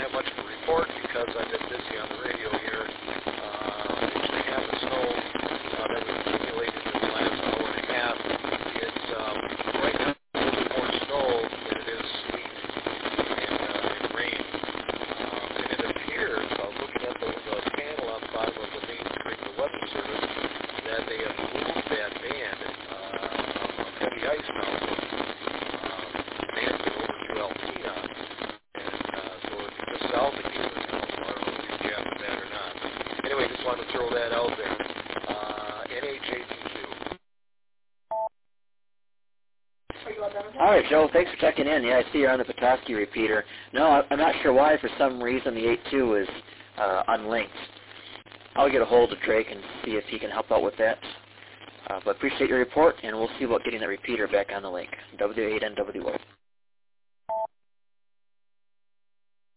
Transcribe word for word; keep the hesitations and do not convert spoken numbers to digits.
have much of a report because I've been busy on the radio here. Uh, inch and a half of snow uh, that was accumulated in the last hour and a half. It's um, right now a little more snow than it is sleet and, uh, and rain. Um, and it appears, uh, looking at the, the panel on the bottom of the main New England Weather Service, that they have moved that band uh, of heavy ice now from um, Manson over to Alpena. And uh, so it's just south of Keeneland now. So I don't know if you have that or not. Anyway, just wanted to throw that out there. Uh, N H A T Q. All right, Joe, thanks for checking in. Yeah, I see you're on the Petoskey repeater. No, I- I'm not sure why. For some reason, the eight two is uh, unlinked. I'll get a hold of Drake and see if he can help out with that. Uh, but appreciate your report, and we'll see about getting that repeater back on the link. W eight N W O.